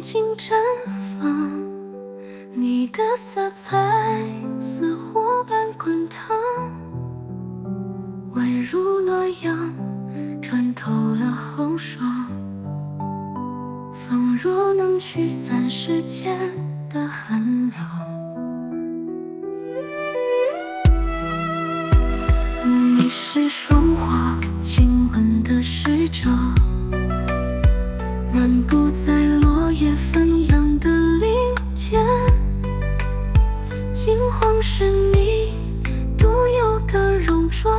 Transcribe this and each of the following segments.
静静绽放，你的色彩似火般滚烫，宛如诺阳穿透了后霜，风若能驱散世间的寒凉。你是霜花亲吻的使者，漫步在落叶纷扬的林间，金黄是你独有的戎装，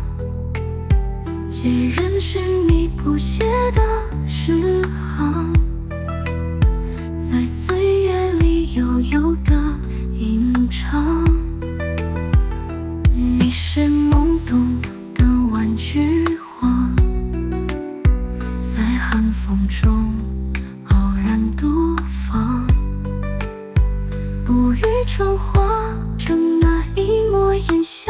孑然是你谱写的诗行，在岁月里悠悠的吟唱。你是懵懂的玩具花，在寒风中傲然怒放，不语春花正那一抹烟香，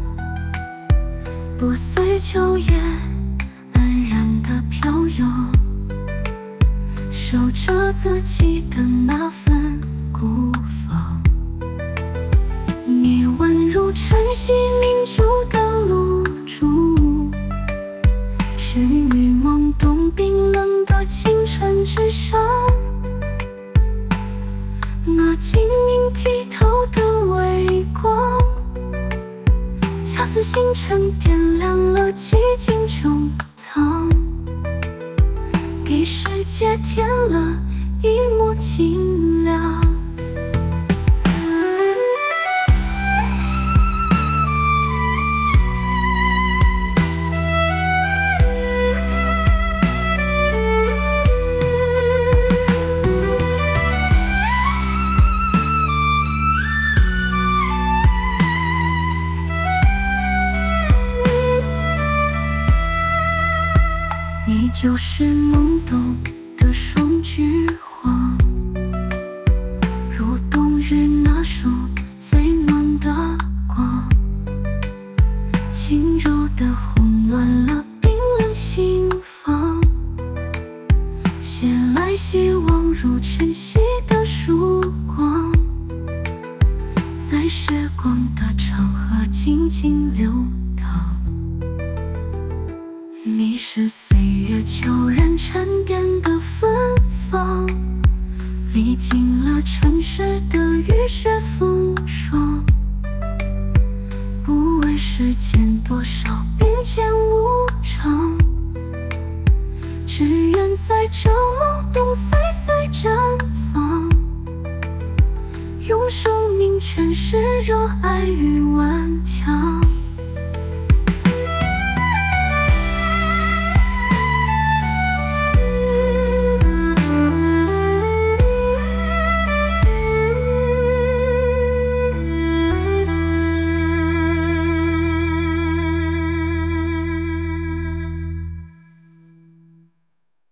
不随秋叶安然地飘游，守着自己的那份孤芳。你宛如晨曦凝住的露珠，是于懵懂冰冷的清晨之上，那晶莹剔透的微光，恰似星辰点亮了寂静穹苍，给世界添了一抹清凉。你就是懵懂的双菊花，如冬日那束最暖的光，轻柔地烘暖了冰冷心房，携来希望如晨曦的曙光，在时光的长河静静流淌。你是岁月悄然沉淀的芬芳，历经了尘世的雨雪风霜，不问世间多少变迁无常，只愿在这懵懂岁岁绽放，用生命诠释热爱与顽强。